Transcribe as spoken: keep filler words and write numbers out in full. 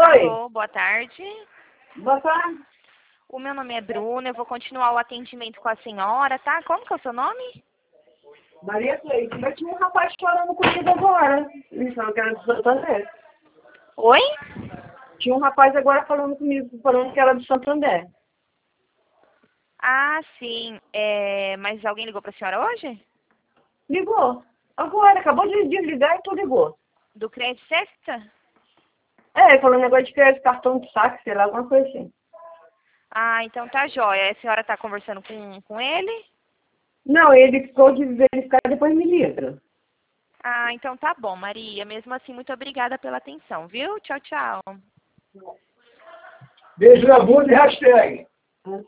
Oi. Alô, boa tarde. Boa tarde. O meu nome é Bruna, eu vou continuar o atendimento com a senhora, tá? Como que é o seu nome? Maria Cleide. Mas tinha um rapaz chorando comigo agora. Eles falaram que era do Santander. Oi? Tinha um rapaz agora falando comigo, falando que era do Santander. Ah, sim. É... Mas alguém ligou pra senhora hoje? Ligou. Agora, acabou de desligar e tu ligou. Do Crédito Sexta? É, falando negócio de crédito, cartão de saque, sei lá, alguma coisa assim. Ah, então tá jóia. A senhora tá conversando com, com ele? Não, ele ficou de verificar e depois me liga. Ah, então tá bom, Maria. Mesmo assim, muito obrigada pela atenção, viu? Tchau, tchau. Beijo na bunda e hashtag.